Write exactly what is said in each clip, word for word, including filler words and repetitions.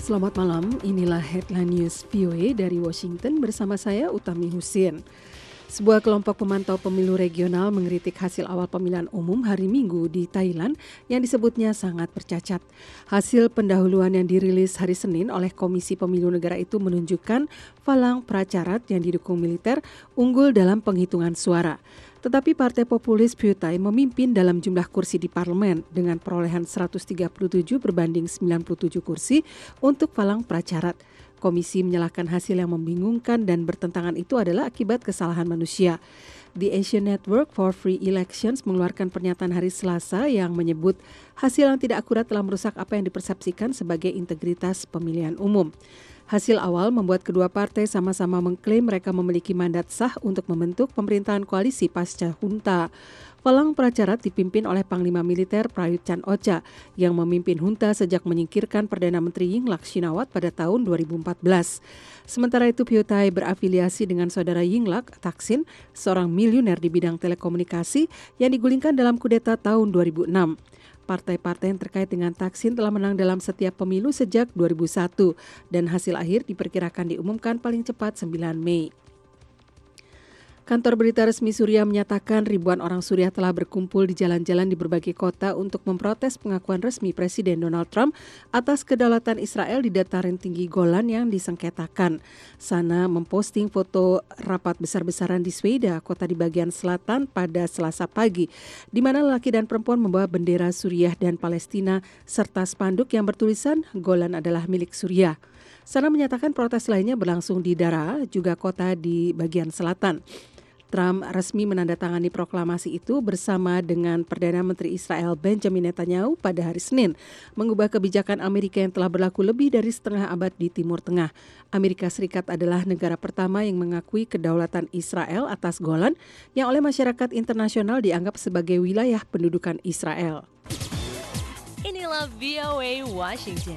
Selamat malam, inilah Headline News V O A dari Washington bersama saya Utami Husin. Sebuah kelompok pemantau pemilu regional mengkritik hasil awal pemilihan umum hari Minggu di Thailand yang disebutnya sangat bercacat. Hasil pendahuluan yang dirilis hari Senin oleh Komisi Pemilu Negara itu menunjukkan Phalang Pracharat yang didukung militer unggul dalam penghitungan suara. Tetapi Partai Populis Pheu Thai memimpin dalam jumlah kursi di parlemen dengan perolehan seratus tiga puluh tujuh berbanding sembilan puluh tujuh kursi untuk Phalang Pracharat. Komisi menyalahkan hasil yang membingungkan dan bertentangan itu adalah akibat kesalahan manusia. The Asian Network for Free Elections mengeluarkan pernyataan hari Selasa yang menyebut hasil yang tidak akurat telah merusak apa yang dipersepsikan sebagai integritas pemilihan umum. Hasil awal membuat kedua partai sama-sama mengklaim mereka memiliki mandat sah untuk membentuk pemerintahan koalisi pasca junta. Phalang Pracharat dipimpin oleh Panglima Militer Prayut Chan-o-cha yang memimpin junta sejak menyingkirkan Perdana Menteri Yingluck Shinawatra pada tahun dua ribu empat belas. Sementara itu Pheu Thai berafiliasi dengan saudara Yingluck, Thaksin, seorang miliuner di bidang telekomunikasi yang digulingkan dalam kudeta tahun dua ribu enam. Partai-partai yang terkait dengan Thaksin telah menang dalam setiap pemilu sejak dua ribu satu dan hasil akhir diperkirakan diumumkan paling cepat sembilan Mei. Kantor berita resmi Suriah menyatakan ribuan orang Suriah telah berkumpul di jalan-jalan di berbagai kota untuk memprotes pengakuan resmi Presiden Donald Trump atas kedaulatan Israel di dataran tinggi Golan yang disengketakan. Sana memposting foto rapat besar-besaran di Sweda, kota di bagian selatan pada Selasa pagi, di mana lelaki dan perempuan membawa bendera Suriah dan Palestina serta spanduk yang bertulisan Golan adalah milik Suriah. Sana menyatakan protes lainnya berlangsung di Daraa, juga kota di bagian selatan. Trump resmi menandatangani proklamasi itu bersama dengan Perdana Menteri Israel Benjamin Netanyahu pada hari Senin, mengubah kebijakan Amerika yang telah berlaku lebih dari setengah abad di Timur Tengah. Amerika Serikat adalah negara pertama yang mengakui kedaulatan Israel atas Golan yang oleh masyarakat internasional dianggap sebagai wilayah pendudukan Israel. Inilah V O A Washington.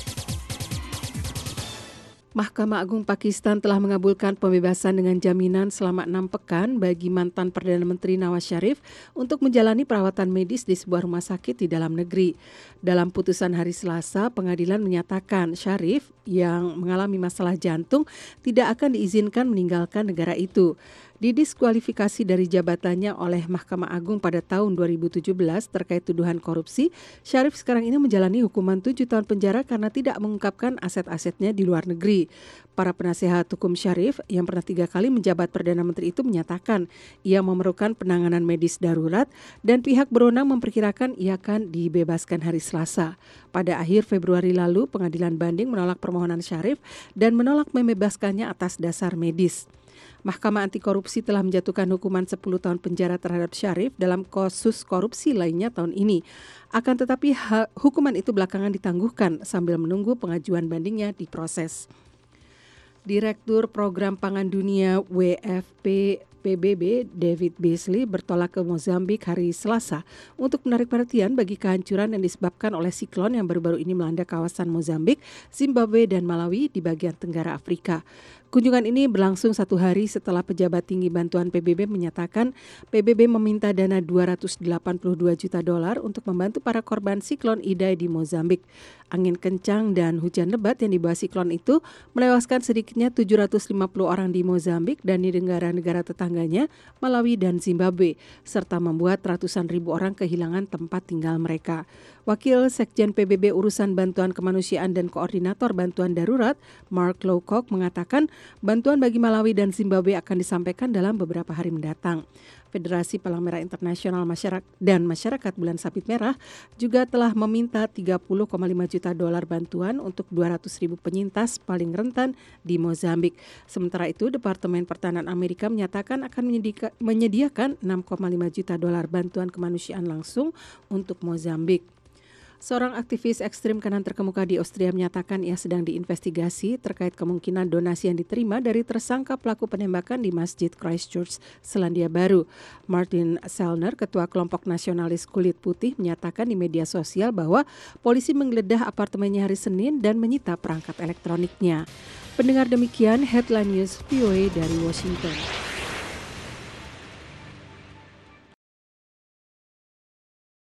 Mahkamah Agung Pakistan telah mengabulkan pembebasan dengan jaminan selama enam pekan bagi mantan Perdana Menteri Nawaz Sharif untuk menjalani perawatan medis di sebuah rumah sakit di dalam negeri. Dalam putusan hari Selasa, pengadilan menyatakan Sharif yang mengalami masalah jantung tidak akan diizinkan meninggalkan negara itu. Didiskualifikasi dari jabatannya oleh Mahkamah Agung pada tahun dua ribu tujuh belas terkait tuduhan korupsi, Sharif sekarang ini menjalani hukuman tujuh tahun penjara karena tidak mengungkapkan aset-asetnya di luar negeri. Para penasehat hukum Sharif yang pernah tiga kali menjabat Perdana Menteri itu menyatakan ia memerlukan penanganan medis darurat dan pihak berwenang memperkirakan ia akan dibebaskan hari Selasa. Pada akhir Februari lalu, pengadilan banding menolak permohonan Sharif dan menolak membebaskannya atas dasar medis. Mahkamah Anti Korupsi telah menjatuhkan hukuman sepuluh tahun penjara terhadap Sharif dalam kasus korupsi lainnya tahun ini. Akan tetapi ha- hukuman itu belakangan ditangguhkan sambil menunggu pengajuan bandingnya diproses. Direktur Program Pangan Dunia W F P P B B David Beasley bertolak ke Mozambik hari Selasa untuk menarik perhatian bagi kehancuran yang disebabkan oleh siklon yang baru-baru ini melanda kawasan Mozambik, Zimbabwe dan Malawi di bagian tenggara Afrika. Kunjungan ini berlangsung satu hari setelah pejabat tinggi bantuan P B B menyatakan P B B meminta dana dua ratus delapan puluh dua juta dolar untuk membantu para korban siklon Idai di Mozambik. Angin kencang dan hujan lebat yang dibawa siklon itu melewaskan sedikitnya tujuh ratus lima puluh orang di Mozambik dan di negara-negara tetangganya, Malawi dan Zimbabwe, serta membuat ratusan ribu orang kehilangan tempat tinggal mereka. Wakil Sekjen P B B Urusan Bantuan Kemanusiaan dan Koordinator Bantuan Darurat, Mark Lowcock, mengatakan bantuan bagi Malawi dan Zimbabwe akan disampaikan dalam beberapa hari mendatang. Federasi Palang Merah Internasional Masyarakat dan Masyarakat Bulan Sabit Merah juga telah meminta tiga puluh koma lima juta dolar bantuan untuk dua ratus ribu penyintas paling rentan di Mozambik. Sementara itu, Departemen Pertahanan Amerika menyatakan akan menyedika, menyediakan enam koma lima juta dolar bantuan kemanusiaan langsung untuk Mozambik. Seorang aktivis ekstrim kanan terkemuka di Austria menyatakan ia sedang diinvestigasi terkait kemungkinan donasi yang diterima dari tersangka pelaku penembakan di Masjid Christchurch, Selandia Baru. Martin Sellner, ketua kelompok nasionalis kulit putih, menyatakan di media sosial bahwa polisi menggeledah apartemennya hari Senin dan menyita perangkat elektroniknya. Pendengar, demikian Headline News V O A dari Washington.